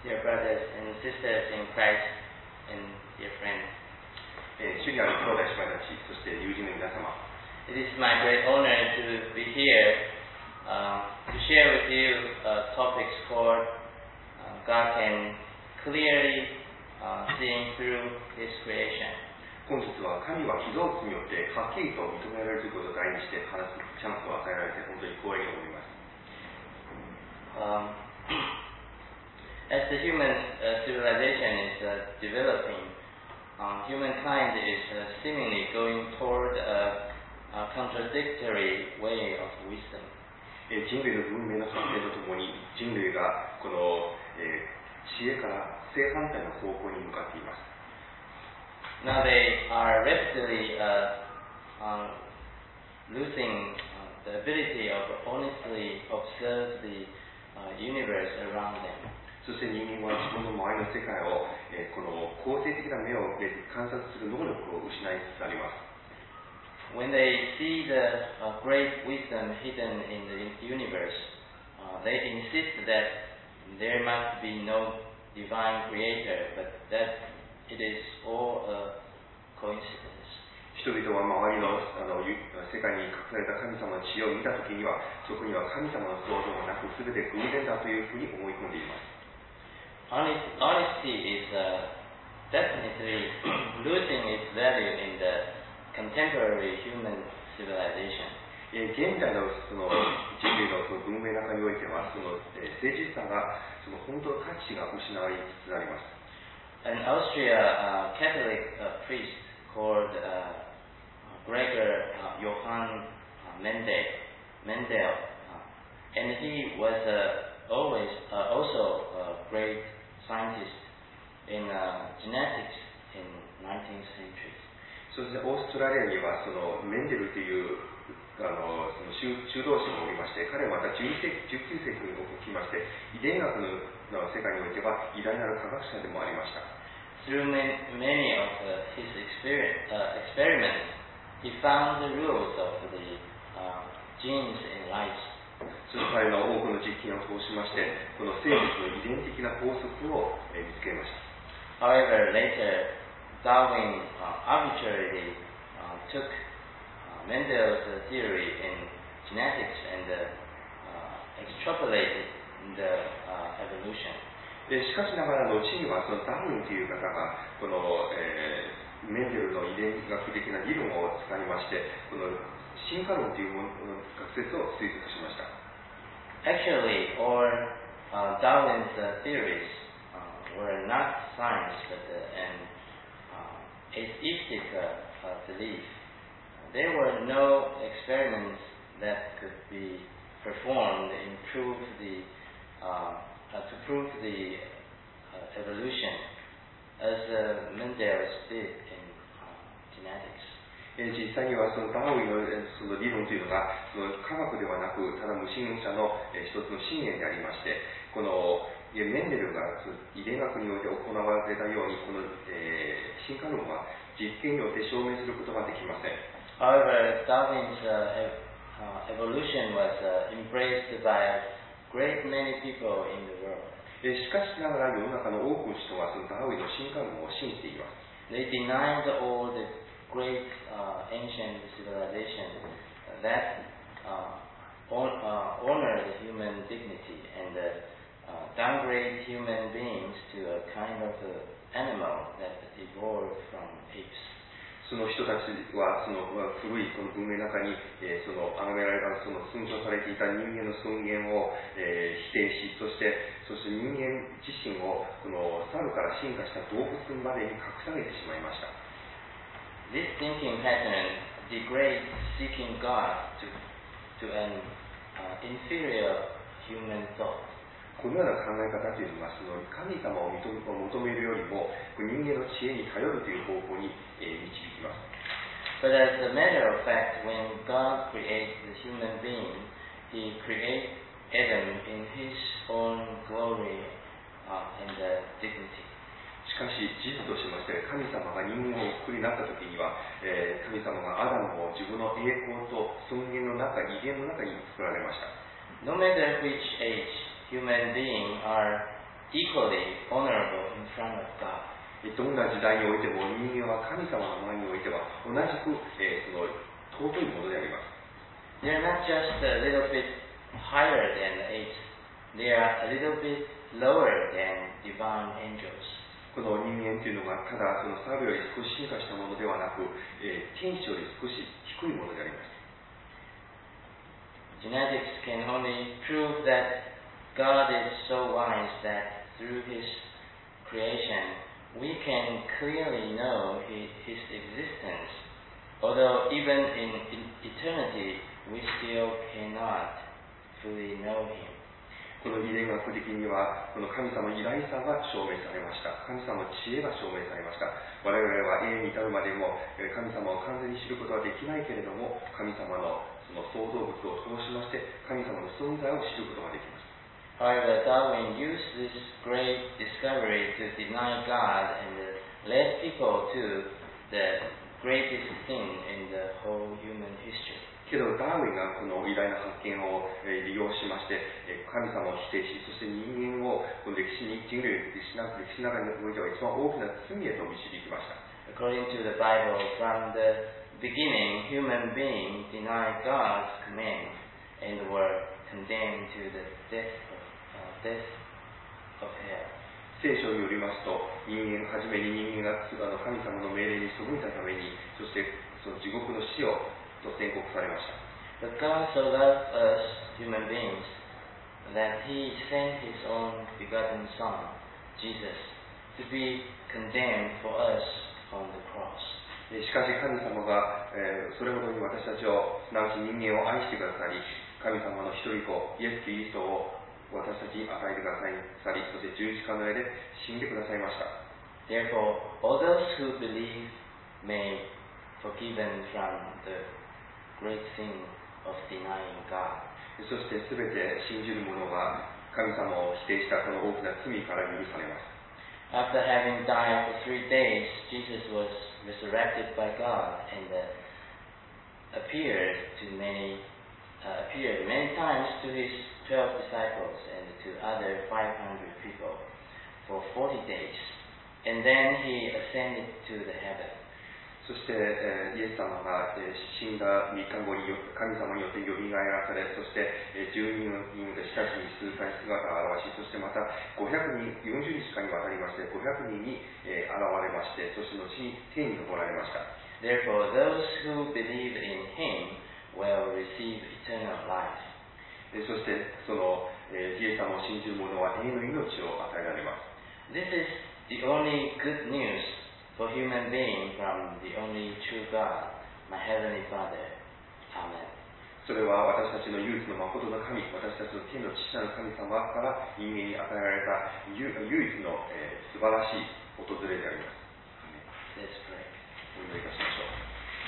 dear brothers and sisters in Christ, and dear friends. 主にある兄弟姉妹たち、そして友人の皆様。 It is my great honor to be here to share with you topics called God can clearly seeing through His creation. 本日は神は被造物によってはっきりと認められるということを題にして話すチャンスを与えられて本当に光栄に思います。 As the human civilization is developing, humankind is seemingly going toward a contradictory way of wisdom. 人類の文明の発展とともに人類がこの、知恵から正反対の方向に向かっています。 Now they are rapidly losing the ability of honestly observe the universe around them. そして人間は自分の周りの世界を、この肯定的な目を入れて観察する能力を失いつつあります。 When they see the great wisdom hidden in the universe, they insist that there must be no divine creator, but that it is all a coincidence. 人々は周りの世界に隠された神様の知恵を見たときには、そこには神様の創造がなく、すべて偶然だというふうに思い込んでいます。 Honesty is definitely losing its value in the contemporary human civilization. 現代のその人類の文明の中においては、その誠実さがその本当の価値が失われつつあります。 An Austria Catholic priest called Gregor Johann Mendel, and he was always also a great scientist in genetics in 19th century. そしてオーストラリアにはそのメンデルというその修道士もおりまして、彼はまた19世紀に起きまして、遺伝学の世界においては偉大なる科学者でもありました。 Through many of his experiments, he found the rules of the genes in life. そして彼の多くの実験を通しまして、この生物の遺伝的な法則を見つけました。 However, later Darwin arbitrarily took Mendel's theory in genetics and extrapolated the evolution. しかしながら後にはそのダーウィンという方がこの、メンデルの遺伝学的な理論を使いまして、この進化論という学説を推測しました。 Actually, all Darwin's theories were not science but an atheistic belief. There were no experiments that could be performed to prove the evolution, as Mendel did in genetics. 実際にはそのダーウィンのその理論というのがその科学ではなくただ無神論者の一つの信念でありまして、このメンデルが遺伝学において行われたようにこの、進化論は実験によって証明することができません。 However, Darwin's evolution was embraced by a great many people in the world. しかしながら世の中の多くの人はそのダーウィンの進化論を信じています。 They denied all the great ancient civilization that honor the human dignity and downgrade human beings to a kind of animal that evolved from apes. その人たちはその古いこの文明の中にその崇められたその尊重されていた人間の尊厳を否定し、そして人間自身をこの猿から進化した動物までに格下げてしまいました。 This thinking pattern degrades seeking God to an inferior human thought. このような考え方というのはその神様を求めるよりも人間の知恵に頼るという方向に導きます。 But as a matter of fact, when God creates the human being, He creates Adam in His own glory and dignity. しかし事実としまして神様が人間をお作りになった時には、神様がアダムを自分の栄光と尊厳の中、威厳の中に作られました。 No matter which age human beings are equally honorable in front of God. どんな時代においても人間は神様の前においては同じく、その尊いものであります。 They are not just a little bit higher than apes, they are a little bit lower than divine angels. この人間というのがただその猿より少し進化したものではなく、天使より少し低いものであります。 Genetics can only prove that God is so wise that through His creation we can clearly know His existence, although even in eternity we still cannot fully know Him. この遺伝学的にはこの神様の偉大さが証明されました。神様の知恵が証明されました。我々は永遠に至るまでも神様を完全に知ることはできないけれども、神様のその創造物を通しまして神様の存在を知ることができます。 However, Darwin used this great discovery to deny God and led people to the greatest thing in the whole human history. けどダーウィンがこの偉大な発見を利用しまして神様を否定し、そして人間を人類歴史の中においては一番大きな罪へと導きました。 According to the Bible, from the beginning, human beings denied God's command and were condemned to the death of hell. 聖書によりますと、初めに人間が神様の命令に背いたために、そしてその地獄の死をと宣告されました。 But God so loved us human beings that He sent His own begotten Son, Jesus, to be condemned for us on the cross. しかし神様が、それほどに私たちを、すなわち人間を愛してくださり、神様の一人子、イエス・キリストを私たちに与えてくださり、そして十字架の上で死んでくださいました。 Therefore, all those who believe may forgiven from the great sin of denying God. そしてすべて信じる者が神様を否定したこの大きな罪から許されます。 After having died for 3 days, Jesus was resurrected by God and appeared many times to His 12 disciples and to other 500 people for 40 days, and then He ascended to the heaven. そして、イエス様が、死んだ3日後に神様によってよみがえらされ、そして、12人の弟子たちに数回姿を現し、そしてまた500人、40日間にわたりまして500人に、現れまして、そして後に天に昇られました。 Therefore, those who believe in Him will receive eternal life. そしてその、イエス様を信じる者は永遠の命を与えられます。 This is the only good news for human beings from the only true God, my Heavenly Father. Amen. それは私たちの唯一の誠の神、私たちの天の父なる神様から人間に与えられた唯一の、素晴らしい訪れであります。 Let's pray. お祈りいたしましょ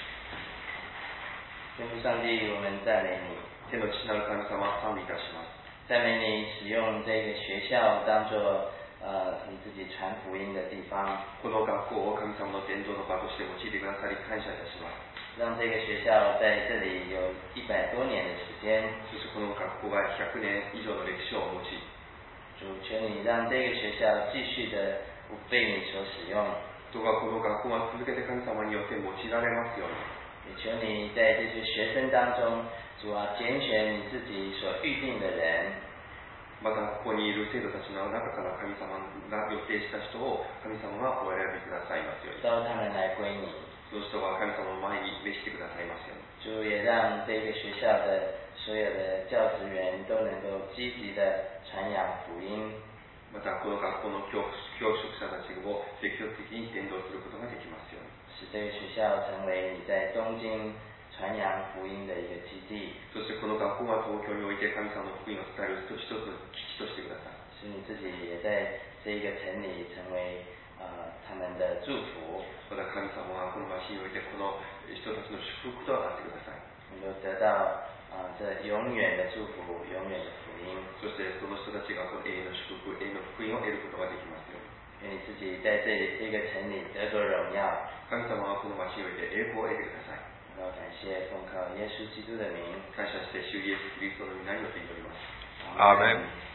う。 天父上帝，我们赞美你， 天の父なる神様、賛美いたします。 赞美你使用这个学校当作你自己传福音的地方。 この学校を神様の伝道の場として用いてくださり感謝いたします。 让这个学校在这里有100多年的时间。 そしてこの学校が100年以上の歴史を持ち、 主求你让这个学校继续的被你所使用。 どうかこの学校が続けて神様によって用いられますように。 也求你在这些学生当中，主啊，拣选你自己所预定的人。 またここにいる生徒たちの中から神様が予定した人を神様がお選びくださいますように。 招他们来归你。 その人が神様の前に召してくださいますように。 主也让这个学校的所有的教职员都能够积极的传扬福音。 またこの学校の教職者たちを積極的に伝道することができますように。 使这个学校成为你在东京传扬福音的一个基地。 そしてこの学校が東京において神様の福音を伝える一つの基地としてください。 使你自己也在这一个城里成为他们的祝福。 また神様はこの町においてこの人たちの祝福となってください。 能够得到这永远的祝福，永远的福音。 そしてその人たちがこの永遠の祝福、永遠の福音を得ることができますように。 愿你自己在这个城里得着荣耀。 神様はこの町において栄光を得てください。 然后感谢奉靠耶稣基督的名。 感謝して主イエスキリストの皆によって祈ります。 アーメン。